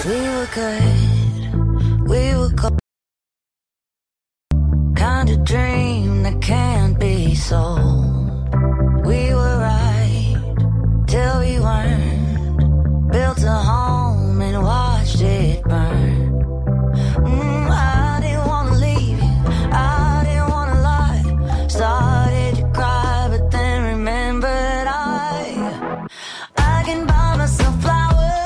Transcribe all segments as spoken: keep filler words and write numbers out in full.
We were good, we were cold. Kind of dream that can't be sold. We were right till we weren't. Built a home and watched it burn. Mm, I didn't wanna leave you, I didn't wanna lie. Started to cry, but then remembered I I can buy myself flowers.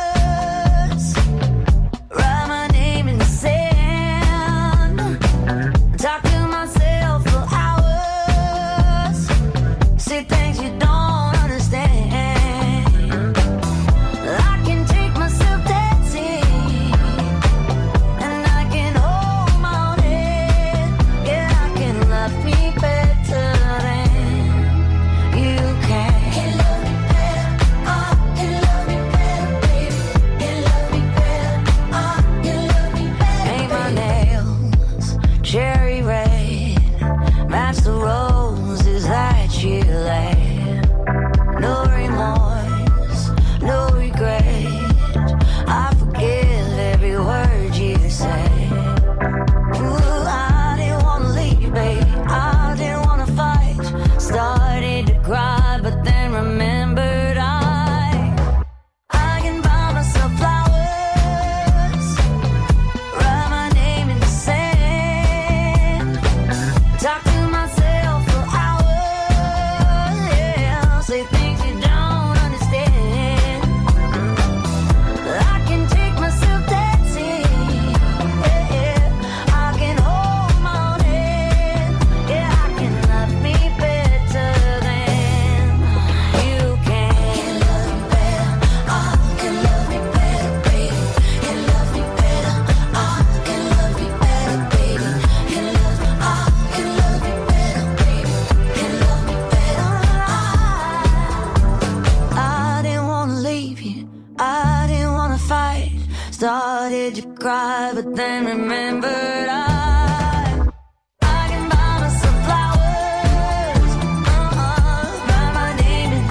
Started to cry, but then remembered I I can buy myself flowers, uh-uh, write my name in the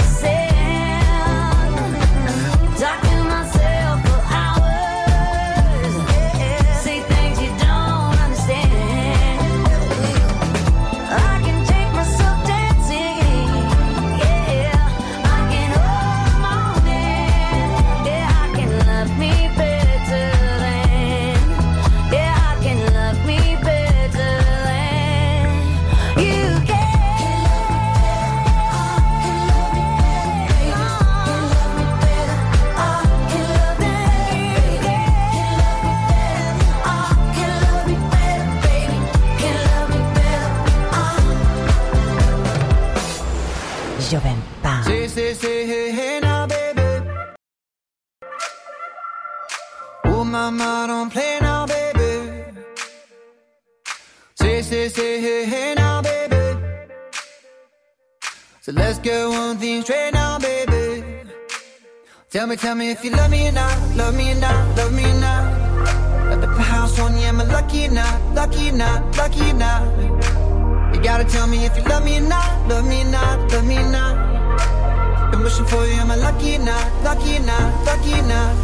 sand, talk to myself for hours, yeah, say things you don't understand. I can take myself dancing, yeah, I can hold my own hand, yeah, I can love me better. Say, say, say, hey, hey now, baby. Oh, mama, don't play now, baby. Say, say, say, hey, hey now, baby. So let's get one thing straight now, baby. Tell me, tell me if you love me or not, love me or not, love me or not. At the house on you, am I lucky or not, lucky or not, lucky or not? You gotta tell me if you love me or not, love me or not, love me or not. Been wishing for you, am I lucky or not, lucky or not, lucky or not?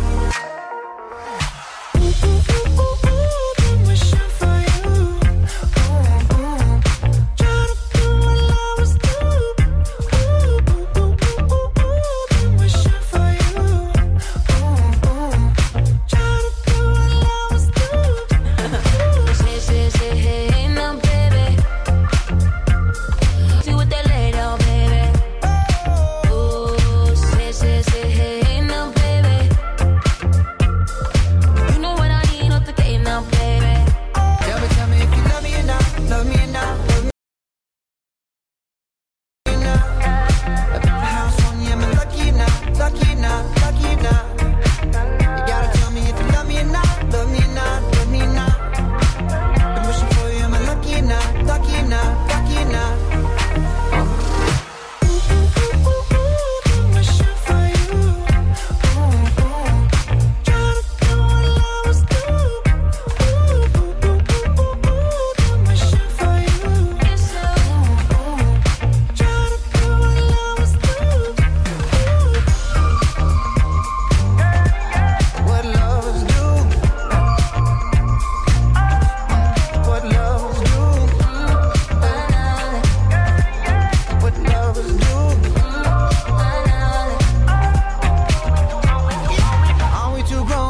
Say, say, say, hey, no, baby.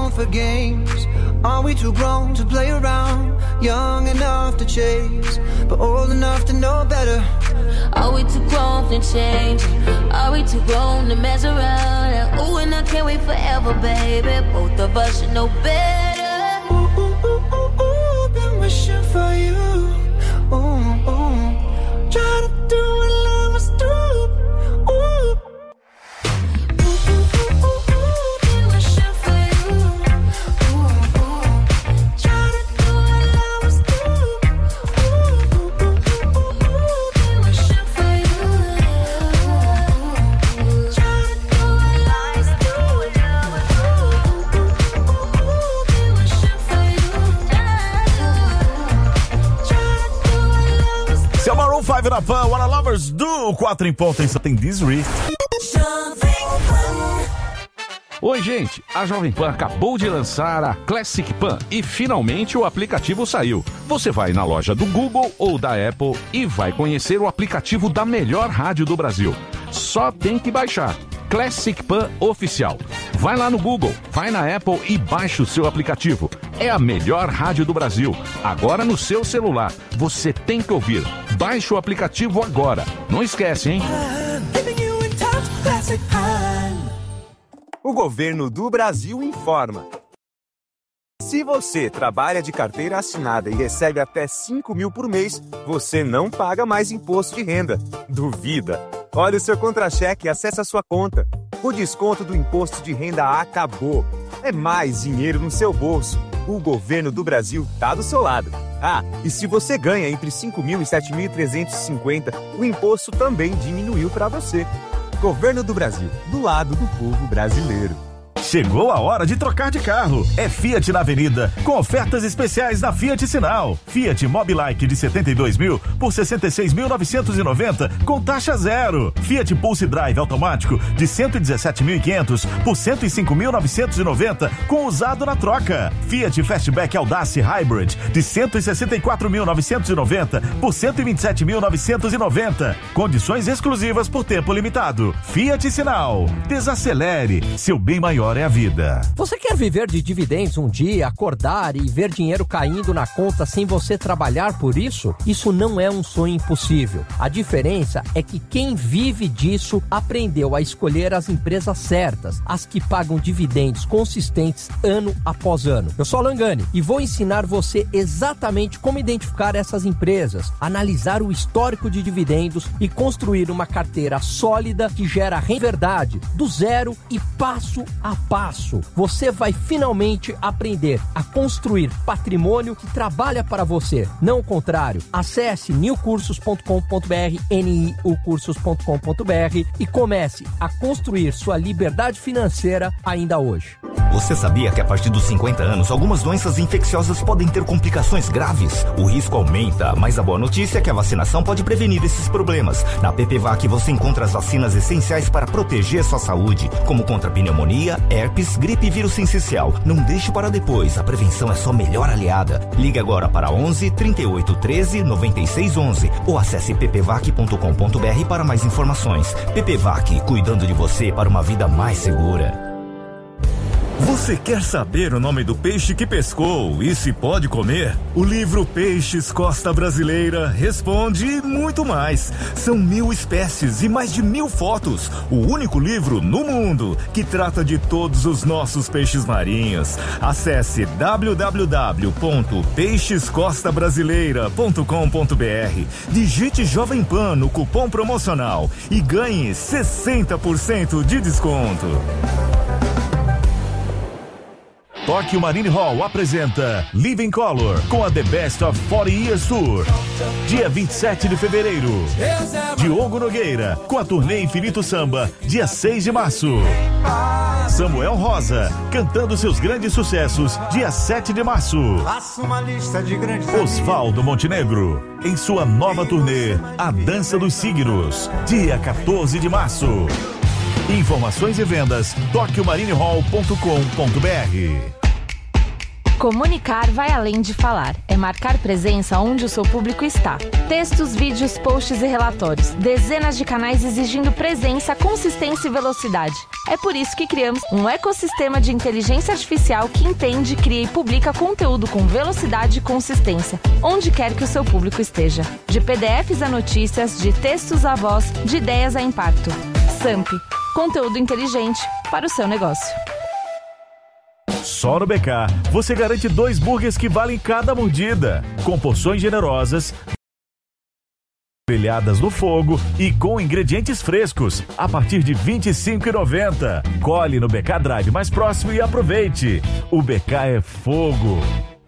grown for games? Are we too grown to play around? Young enough to chase, but old enough to know better. Are we too grown to change? Are we too grown to mess around? Ooh, and I can't wait forever, baby. Both of us should know better. Ooh, ooh, ooh, ooh, ooh, been wishing for you. Ooh, ooh. Try to do what lovers do. Ooh. Ooh, ooh, ooh, ooh, ooh, been wishing for you. Ooh, ooh. Try to do what lovers do. Ooh, ooh, ooh, ooh, ooh, been wishing for you. Try to do what lovers do. Ooh, ooh, ooh, ooh, been wishing for you. Seu Maroon five na Pan, What a Lovers Do, quatro em ponto, só tem This Reef. Oi, gente, a Jovem Pan acabou de lançar a Classic Pan e finalmente o aplicativo saiu. Você vai na loja do Google ou da Apple e vai conhecer o aplicativo da melhor rádio do Brasil. Só tem que baixar. Classic Pan Oficial. Vai lá no Google, vai na Apple e baixa o seu aplicativo. É a melhor rádio do Brasil. Agora no seu celular. Você tem que ouvir. Baixe o aplicativo agora. Não esquece, hein? O governo do Brasil informa. Se você trabalha de carteira assinada e recebe até cinco mil por mês, você não paga mais imposto de renda. Duvida? Olha o seu contra-cheque e acesse a sua conta. O desconto do imposto de renda acabou. É mais dinheiro no seu bolso. O governo do Brasil tá do seu lado. Ah, e se você ganha entre cinco mil e sete mil trezentos e cinquenta, o imposto também diminuiu para você. Governo do Brasil, do lado do povo brasileiro. Chegou a hora de trocar de carro. É Fiat na Avenida, com ofertas especiais da Fiat Sinal. Fiat Mobilike de setenta e dois mil por sessenta e seis mil novecentos e noventa com taxa zero. Fiat Pulse Drive automático de cento e dezessete mil e quinhentos por cento e cinco mil novecentos e noventa com usado na troca. Fiat Fastback Audace Hybrid de cento e sessenta e quatro mil novecentos e noventa por cento e vinte e sete mil novecentos e noventa. Condições exclusivas por tempo limitado. Fiat Sinal. Desacelere. Seu bem maior é a vida. Você quer viver de dividendos um dia, acordar e ver dinheiro caindo na conta sem você trabalhar por isso? Isso não é um sonho impossível. A diferença é que quem vive disso aprendeu a escolher as empresas certas, as que pagam dividendos consistentes ano após ano. Eu sou Alan Gani e vou ensinar você exatamente como identificar essas empresas, analisar o histórico de dividendos e construir uma carteira sólida que gera renda verdade, do zero e passo a passo. Você vai finalmente aprender a construir patrimônio que trabalha para você, não o contrário. Acesse new cursos ponto com ponto b r, n i u cursos ponto com ponto b r e comece a construir sua liberdade financeira ainda hoje. Você sabia que a partir dos cinquenta anos, algumas doenças infecciosas podem ter complicações graves? O risco aumenta, mas a boa notícia é que a vacinação pode prevenir esses problemas. Na PPVAC você encontra as vacinas essenciais para proteger sua saúde, como contra pneumonia, herpes, gripe e vírus sincicial. Não deixe para depois, a prevenção é sua melhor aliada. Ligue agora para onze, trinta e oito, treze, noventa e seis, onze ou acesse p p vac ponto com ponto b r para mais informações. PPVAC, cuidando de você para uma vida mais segura. Você quer saber o nome do peixe que pescou e se pode comer? O livro Peixes Costa Brasileira responde e muito mais. São mil espécies e mais de mil fotos. O único livro no mundo que trata de todos os nossos peixes marinhos. Acesse w w w ponto peixes costa brasileira ponto com ponto b r. Digite Jovem Pan no cupom promocional e ganhe sessenta por cento de desconto. Tóquio Marine Hall apresenta Living Color com a The Best of forty Years Tour. Dia vinte e sete de fevereiro. Diogo Nogueira com a turnê Infinito Samba, dia seis de março. Samuel Rosa cantando seus grandes sucessos, dia sete de março. Osvaldo Montenegro em sua nova turnê A Dança dos Signos, dia quatorze de março. Informações e vendas tóquio marine hall ponto com ponto b r. Comunicar vai além de falar. É marcar presença onde o seu público está. Textos, vídeos, posts e relatórios. Dezenas de canais exigindo presença, consistência e velocidade. É por isso que criamos um ecossistema de inteligência artificial que entende, cria e publica conteúdo com velocidade e consistência, onde quer que o seu público esteja. De P D Fs a notícias, de textos a voz, de ideias a impacto. Samp. Conteúdo inteligente para o seu negócio. Só no B K, você garante dois burgers que valem cada mordida, com porções generosas, grelhadas no fogo e com ingredientes frescos, a partir de vinte e cinco reais e noventa centavos. Colhe no B K Drive mais próximo e aproveite. O B K é fogo.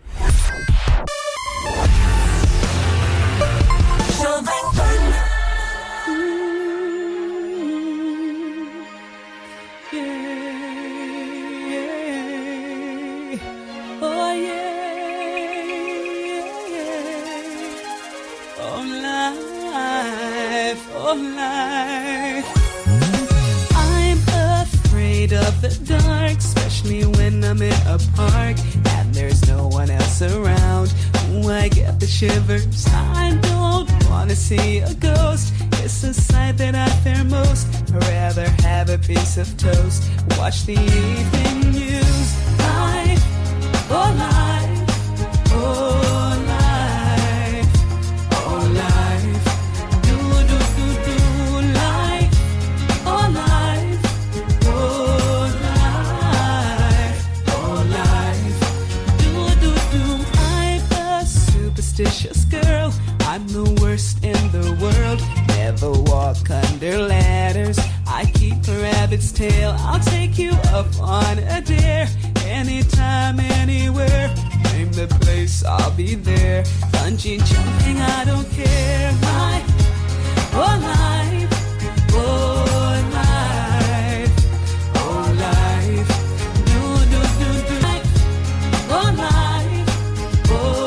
Life. I'm afraid of the dark, especially when I'm in a park and there's no one else around. Ooh, I get the shivers. I don't wanna see a ghost. It's a sight that I fear most. I'd rather have a piece of toast, watch the evening news. Life, oh life, oh life, oh life. Superstitious girl, I'm the worst in the world. Never walk under ladders, I keep a rabbit's tail. I'll take you up on a dare, anytime, anywhere. Name the place, I'll be there. Bungee jumping, I don't care. Life, oh life, oh life, oh life. Do, do, do, do. Life, oh life, oh.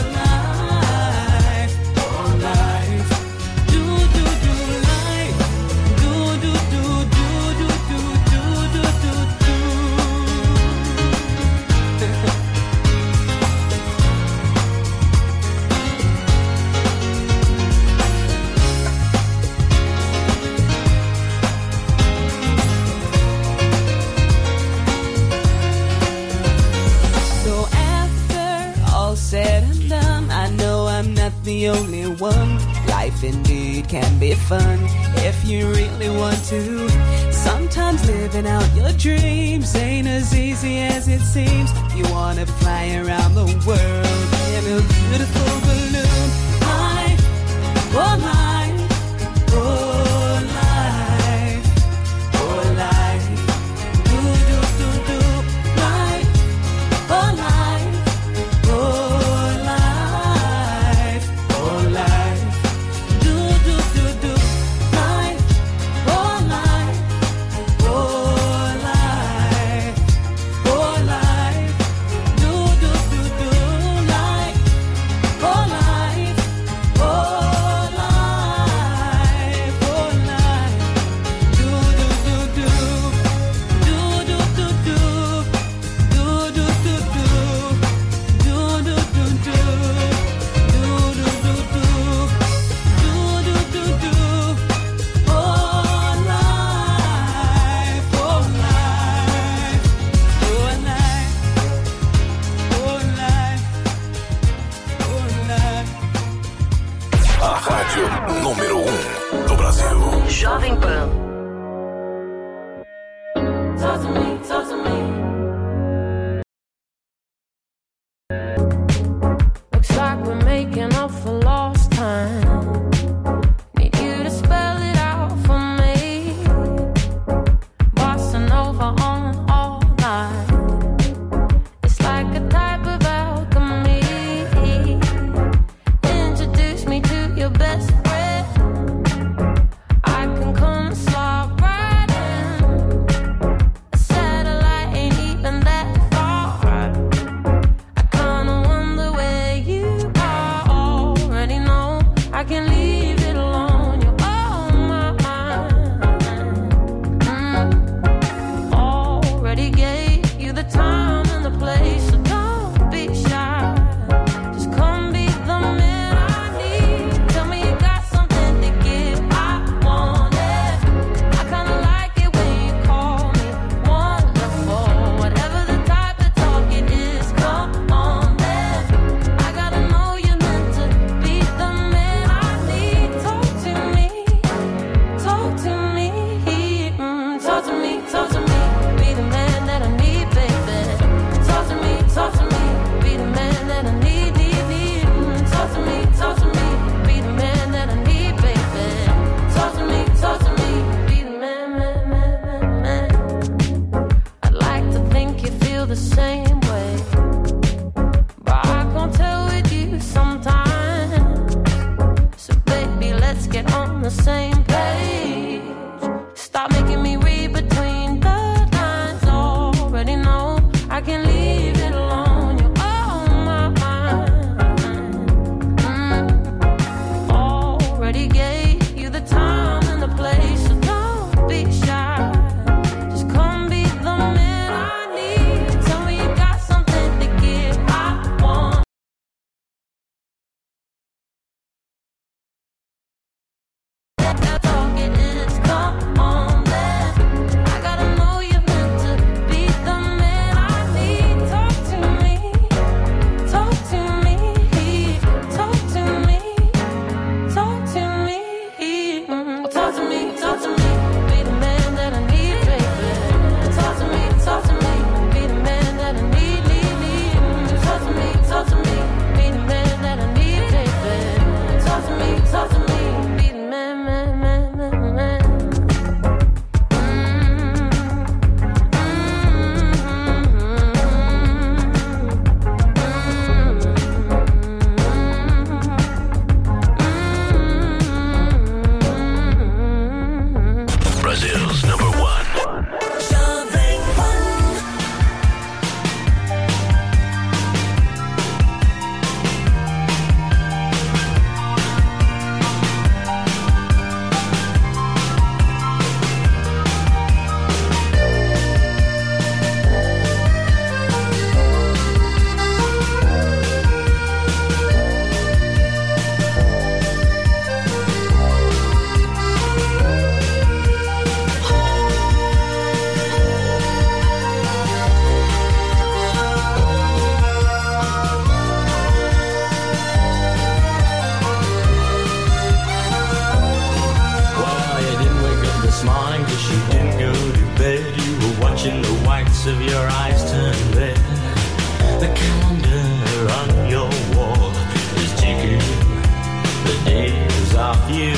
Said and done, I know I'm not the only one. Life indeed can be fun if you really want to. Sometimes living out your dreams ain't as easy as it seems. You wanna fly around the world in a beautiful balloon. Life, oh life, oh life, oh life. Do, do, do, do. Life, oh life, oh. Oh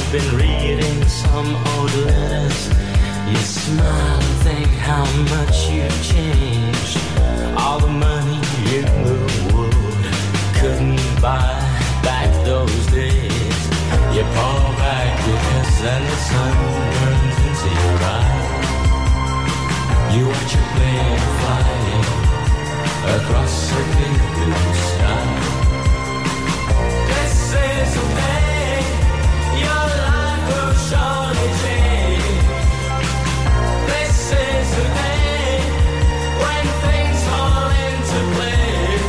been reading some old letters. You smile and think how much you've changed. All the money in the world couldn't buy back those days. You fall back because then the sun burns into your eyes. You watch a plane flying across the big blue sky. This is the day your life will surely change. This is the day when things fall into place.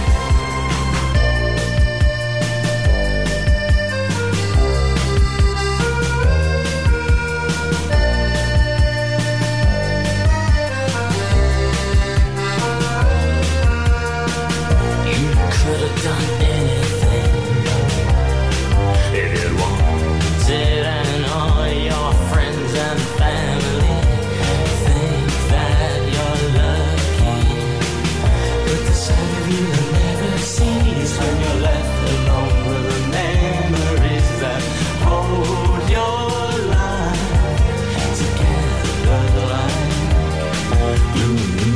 You could have done anything if you wanted, and all your friends and family think that you're lucky. But the side of you that never sees when you're left alone with the memories that hold your life together like glue.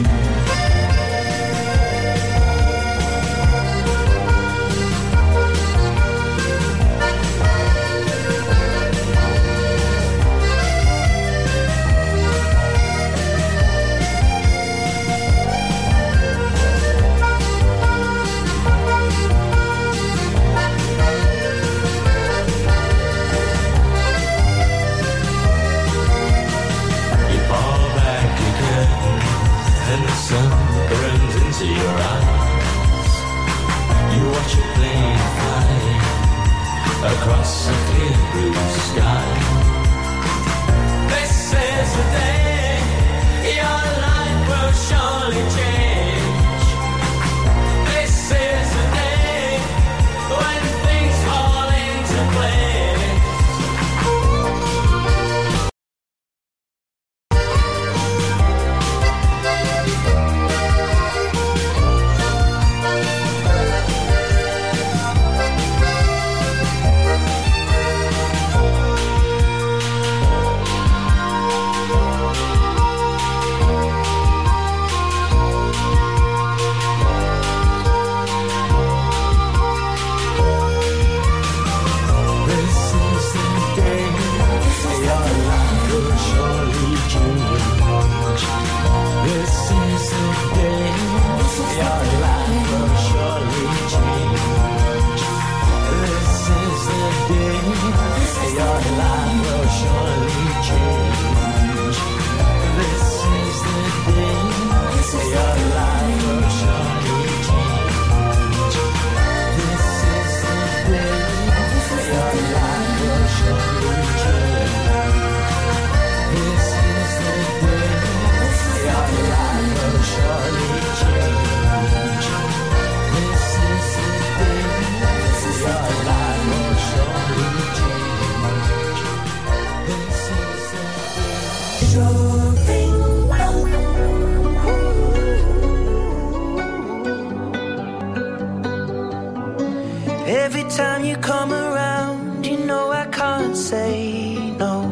You fall back your curtain and the sun burns into your eyes. You watch a plane fly across a clear blue sky. This is the day your life will surely change. This is the day when things fall into place. This is the day your life will surely change. This is the day your life will surely change. This is the day your life will surely change. This is the day your life will surely change. This is the day your life will surely change. This is the day your life will surely change. This is the day your life will surely change. This is the day. Every time you come around, you know I can't say no.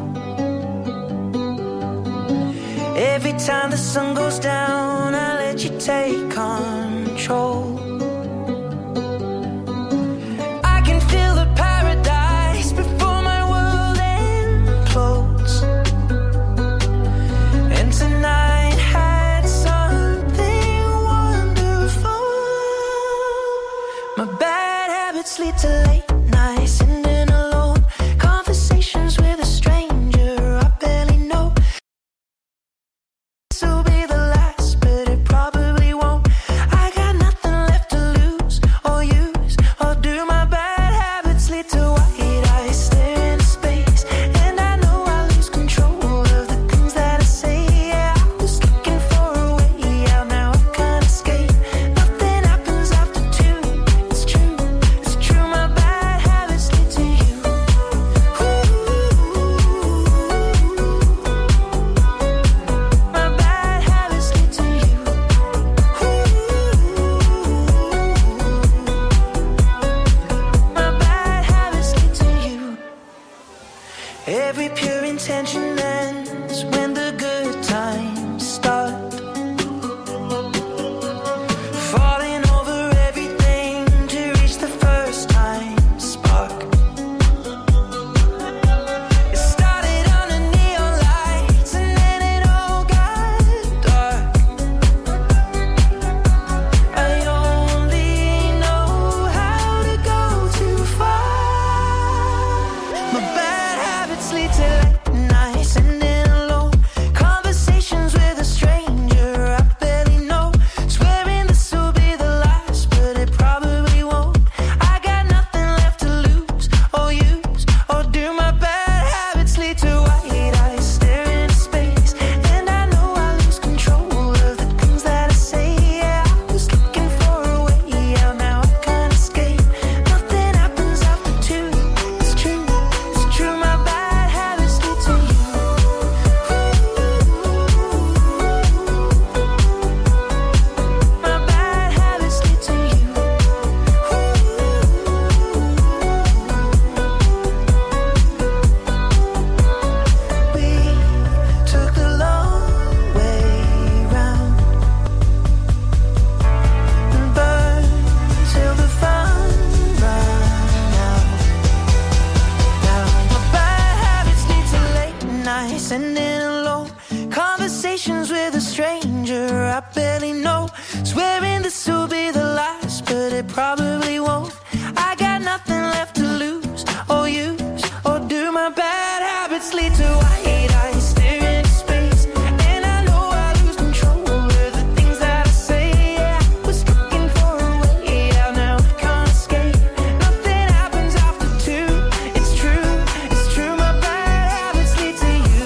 Every time the sun goes down, I let you take control. I can feel the paradise before my world implodes. And tonight had something wonderful. My bad habits lead to late nights, sitting alone, conversations with a stranger I barely know. This'll be the last, but it probably won't. I got nothing left to lose or use or do. My bad habits lead to white eyes staring into space, and I know I lose control of the things that I say. Yeah, I was looking for a way out, now I can't escape. Nothing happens after two. It's true, it's true. My bad but it probably won't. I got nothing left to lose or use or do. My bad habits lead to white eyes staring into space, and I know I lose control of the things that I say. Yeah, I was looking for a way out, now I can't escape. Nothing happens after two. It's true, it's true. My bad habits lead to you.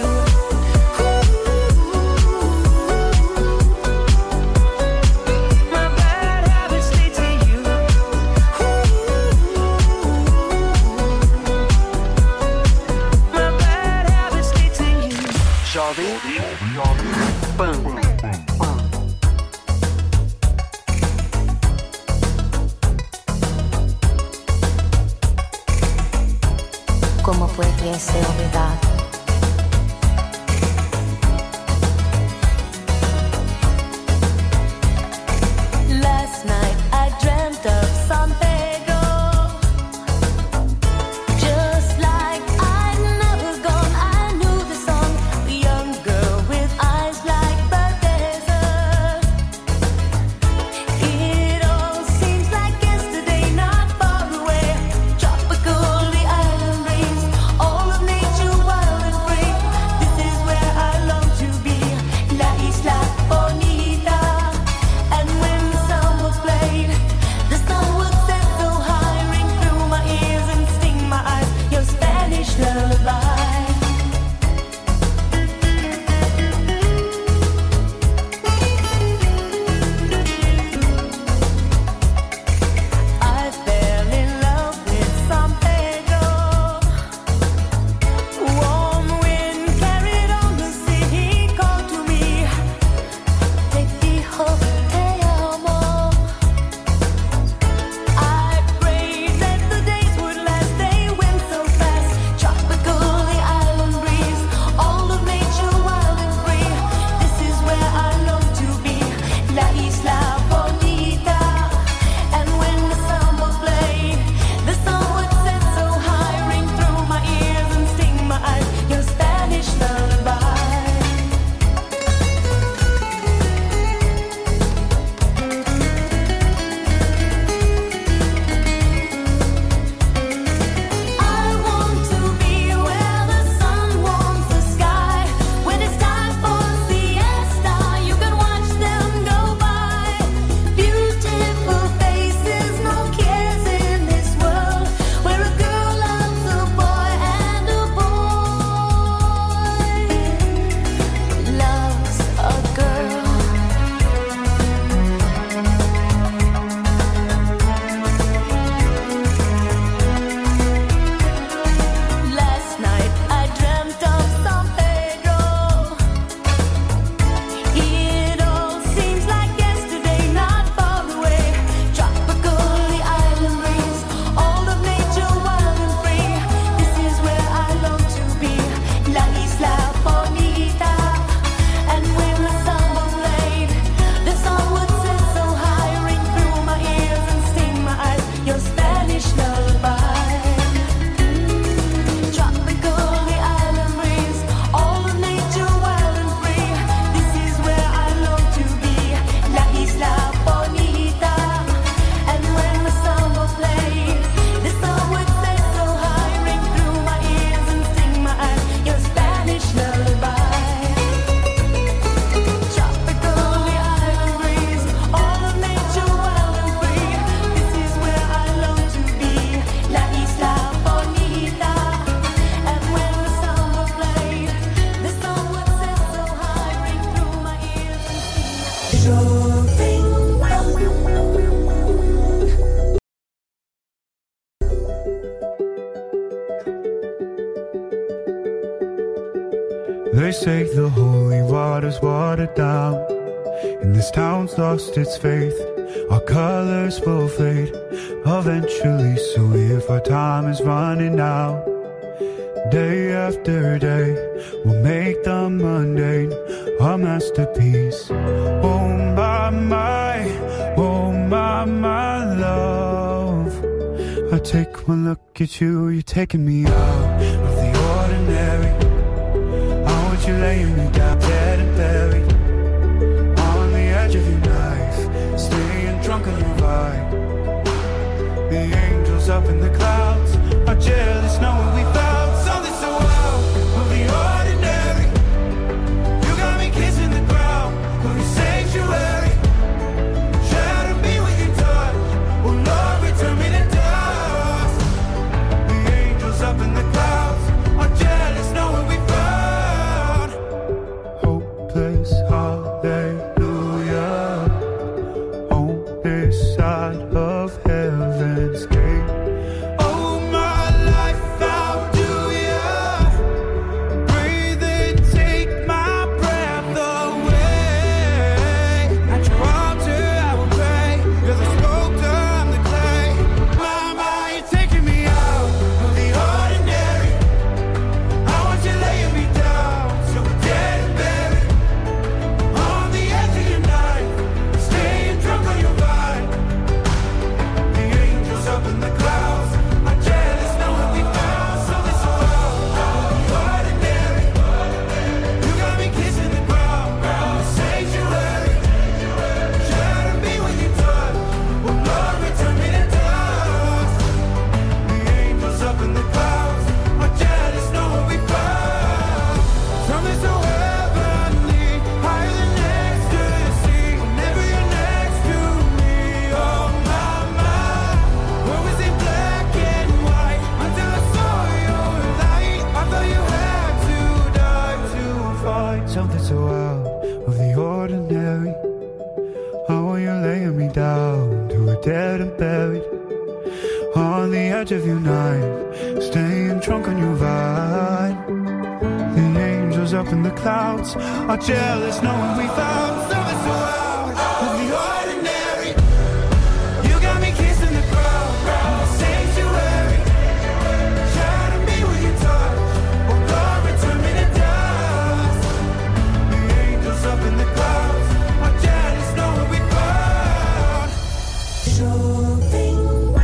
My bad habits lead to you. My bad habits lead to you. Jovem Pan. ¿Cómo puede ser olvidado? Last night I dreamt of San Pedro, just like I'd never gone. I knew the song, a young girl with eyes like the desert. It all seems like yesterday, not far away. Tropical, the island breeze, all of nature wild and free. This is where I long to be, La Isla Bonita. And when the song was played, the song would set so high, ring through my ears and sting my eyes. Your Spanish lullaby. I fell in love with San Pedro. Warm wind carried on the sea. He called to me, te dijo te amo. I prayed that the days would last. They went so fast. Tropical, the island breeze, all of nature wild and free. This is where I long to be, La Isla Bonita. And when the samba played, the song would set so high, ring through my ears and sting my eyes. Your Spanish lullaby. I want to be where the sun warms the sky. When it's time for siesta, you can watch them go by. Beautiful faces, no cares in this world, where a girl loves a boy and a boy loves a girl. Last night I dreamt of San Pedro. It all seems like yesterday, not far away. Tropical, the island breeze, all of nature wild and free. This is where I long to be, La Isla Bonita. And when the samba played, the song would set so high, ring through my ears and sting my eyes. Your Spanish lullaby. Tropical, the island breeze, all of nature wild and free. This is where I long to be, La Isla Bonita. And when the samba played, the song would set so high, ring through my ears and sting my eyes. Your Spanish lullaby. Tropical, the island breeze, all of nature wild and free. This is where I long to be, La Isla Bonita. And when the samba played, the song would set so high, ring through my ears and sting my eyes. They say the holy water's watered down, and this town's lost its faith. Our colors will fade eventually, so if our time is running out, day after day, we'll make the mundane a masterpiece. Oh my, my, oh my, my love. I take one look at you, you're taking me out of the ordinary. I want you laying me down, dead and buried, on the edge of your knife, staying drunk on your vibe. buried on the edge of your night, staying drunk on your vine. The angels up in the clouds are jealous knowing we found something so out of the ordinary. You got me kissing the crowd, sanctuary. Shadow me with your touch, oh glory, turn me to dust. The angels up in the clouds are jealous knowing we found something.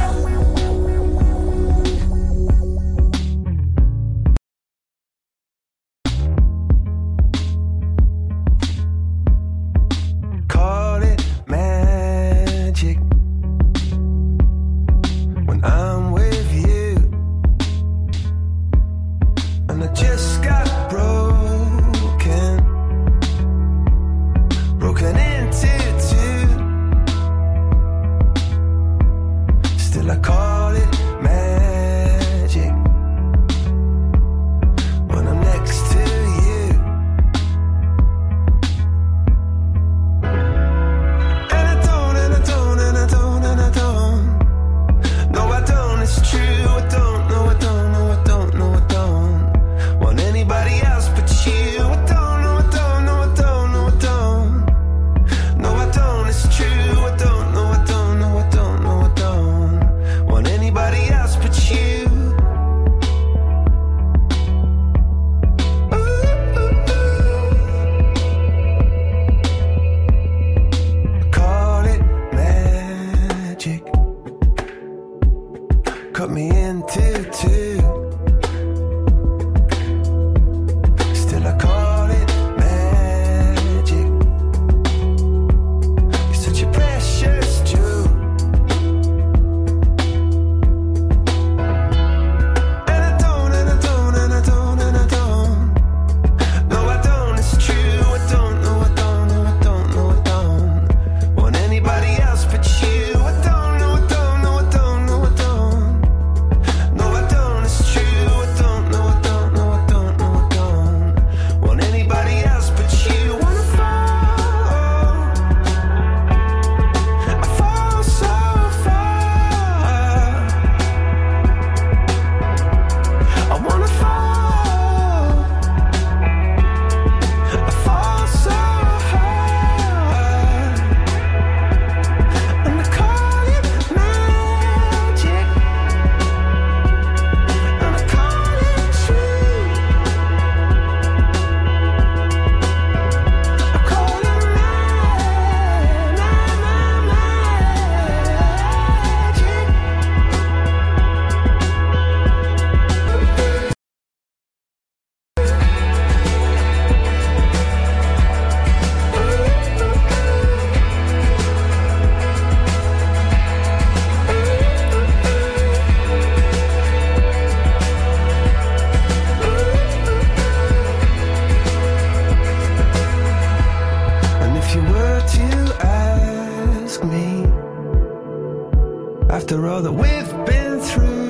After all that we've been through,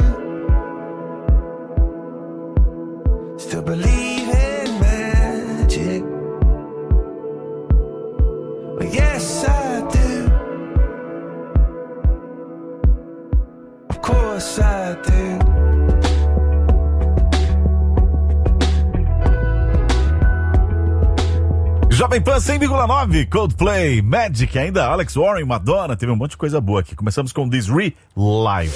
still believe in magic. Well, yes, I do. Of course I do. Jovem Pan cem vírgula nove, Coldplay, Magic, ainda Alex Warren, Madonna, teve um monte de coisa boa aqui. Começamos com This Re Live.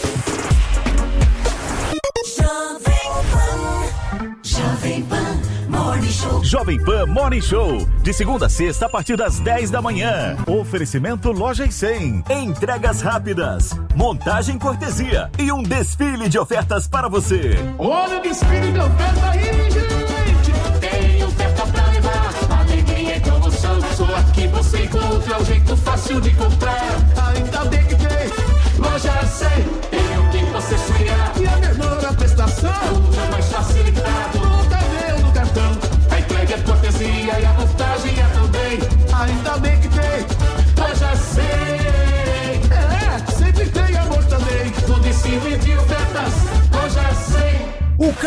Jovem Pan Morning Show. Jovem Pan Morning Show, de segunda a sexta a partir das dez da manhã. Oferecimento Loja e cem. Entregas rápidas, montagem cortesia e um desfile de ofertas para você. Olha o desfile de oferta aí, gente! Tem oferta pra levar, alegria e promoção. Só aqui você encontra o jeito fácil de comprar. Ainda bem que tem Loja cem, tem o que você sonhar. E a menor prestação, tudo mais facilitado. Nunca veio no cartão, a entrega é cortesia e a montagem é também. Ainda bem que tem Loja cem. É, sempre tem amor também. No desfile de ofertas, Loja cem. O K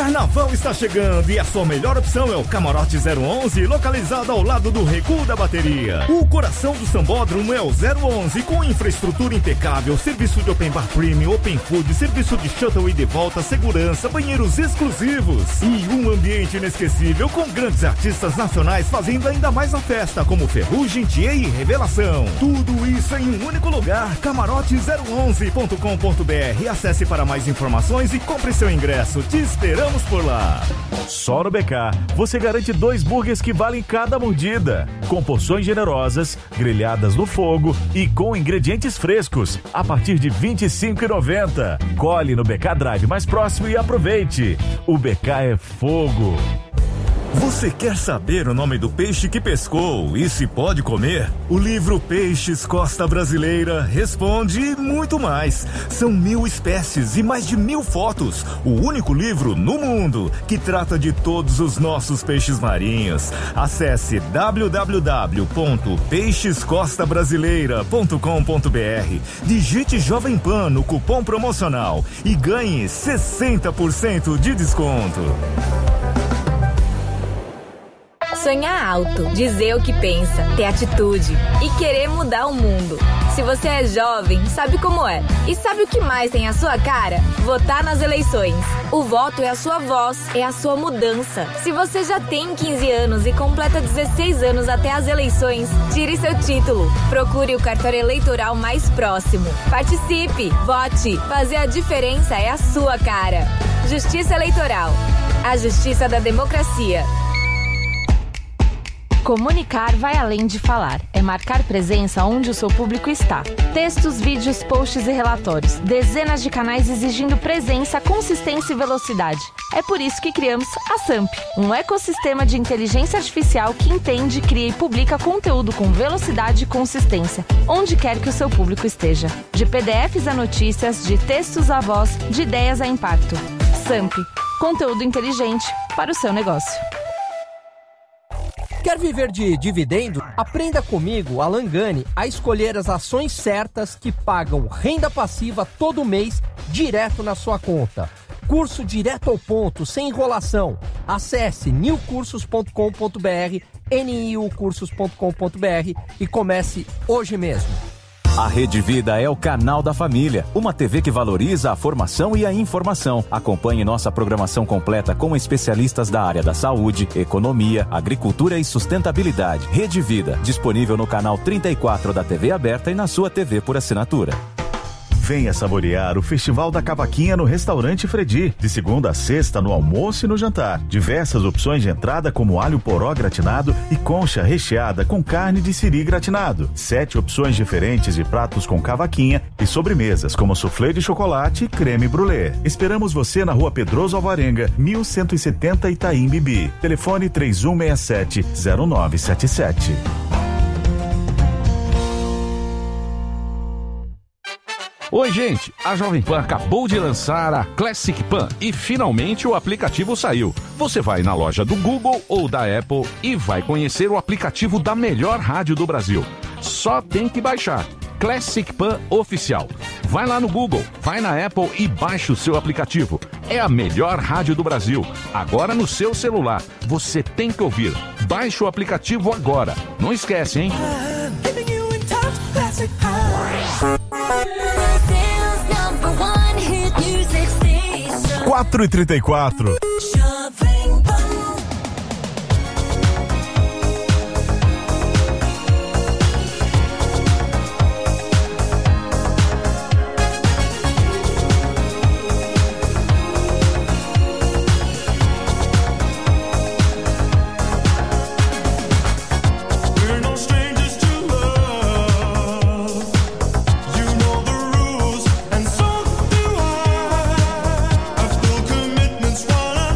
Carnaval está chegando e a sua melhor opção é o Camarote zero onze, localizado ao lado do Recuo da Bateria. O coração do Sambódromo é o zero onze, com infraestrutura impecável, serviço de open bar premium, open food, serviço de shuttle e de volta, segurança, banheiros exclusivos e um ambiente inesquecível com grandes artistas nacionais fazendo ainda mais a festa, como Ferrugem, Thier e Revelação. Tudo isso em um único lugar, camarote zero onze ponto com ponto b r. Acesse para mais informações e compre seu ingresso. Te esperamos por lá. Só no B K, você garante dois burgers que valem cada mordida, com porções generosas, grelhadas no fogo e com ingredientes frescos, a partir de vinte e cinco reais e noventa centavos. Colhe no B K Drive mais próximo e aproveite. O B K é fogo. Você quer saber o nome do peixe que pescou e se pode comer? O livro Peixes Costa Brasileira responde e muito mais. São mil espécies e mais de mil fotos. O único livro no mundo que trata de todos os nossos peixes marinhos. Acesse w w w ponto peixes costa brasileira ponto com ponto b r. Digite Jovem Pan no cupom promocional e ganhe sessenta por cento de desconto. Sonhar alto, dizer o que pensa, ter atitude e querer mudar o mundo. Se você é jovem, sabe como é. E sabe o que mais tem a sua cara? Votar nas eleições. O voto é a sua voz, é a sua mudança. Se você já tem quinze anos e completa dezesseis anos até as eleições, tire seu título. Procure o cartório eleitoral mais próximo. Participe, vote. Fazer a diferença é a sua cara. Justiça Eleitoral. A justiça da democracia. Comunicar vai além de falar. É marcar presença onde o seu público está. Textos, vídeos, posts e relatórios. Dezenas de canais exigindo presença, consistência e velocidade. É por isso que criamos a Samp, um ecossistema de inteligência artificial que entende, cria e publica conteúdo com velocidade e consistência, onde quer que o seu público esteja. De P D Fs a notícias, de textos a voz, de ideias a impacto. Samp, conteúdo inteligente para o seu negócio. Quer viver de dividendo? Aprenda comigo, Alan Gani, a escolher as ações certas que pagam renda passiva todo mês direto na sua conta. Curso direto ao ponto, sem enrolação. Acesse new cursos ponto com ponto b r, n i u cursos ponto com ponto b r e comece hoje mesmo. A Rede Vida é o canal da família, uma T V que valoriza a formação e a informação. Acompanhe nossa programação completa com especialistas da área da saúde, economia, agricultura e sustentabilidade. Rede Vida, disponível no canal trinta e quatro da T V aberta e na sua T V por assinatura. Venha saborear o Festival da Cavaquinha no Restaurante Fredi, de segunda a sexta no almoço e no jantar. Diversas opções de entrada como alho poró gratinado e concha recheada com carne de siri gratinado. Sete opções diferentes de pratos com cavaquinha e sobremesas como soufflé de chocolate e creme brulee. Esperamos você na Rua Pedroso Alvarenga, mil cento e setenta Itaim Bibi. Telefone três um seis sete, zero nove sete sete. Oi, gente! A Jovem Pan acabou de lançar a Classic Pan e finalmente o aplicativo saiu. Você vai na loja do Google ou da Apple e vai conhecer o aplicativo da melhor rádio do Brasil. Só tem que baixar. Classic Pan Oficial. Vai lá no Google, vai na Apple e baixa o seu aplicativo. É a melhor rádio do Brasil. Agora no seu celular. Você tem que ouvir. Baixe o aplicativo agora. Não esquece, hein? quatro e trinta e quatro. Commitments wanna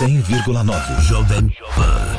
cem vírgula nove Jovem Pan.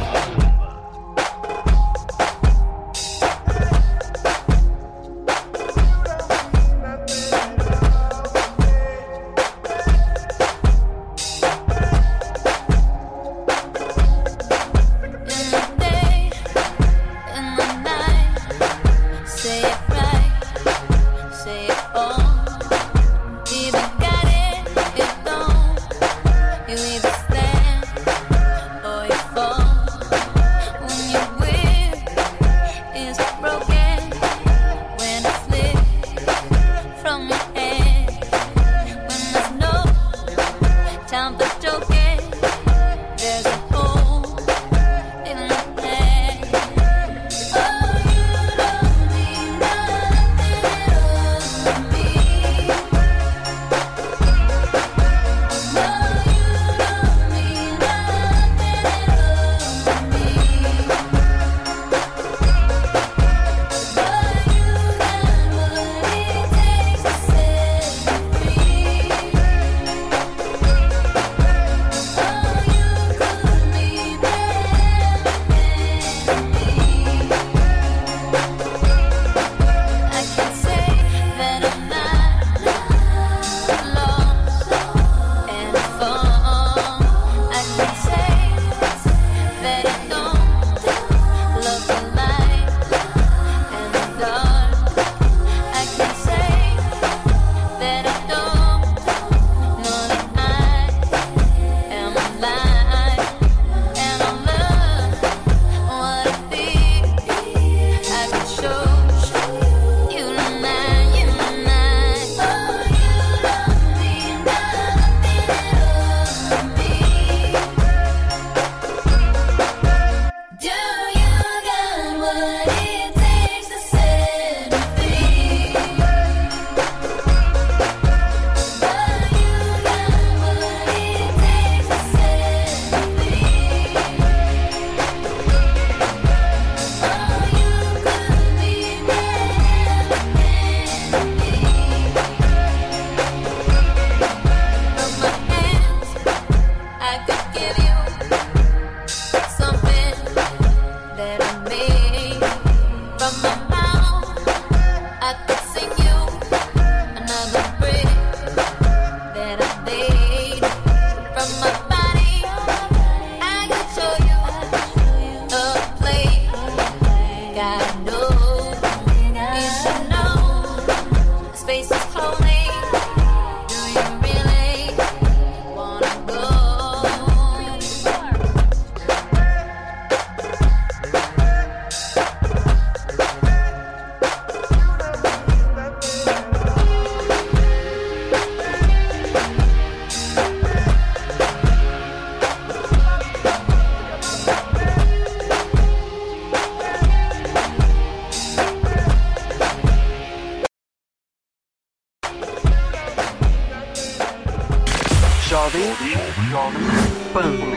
Jovem Pan.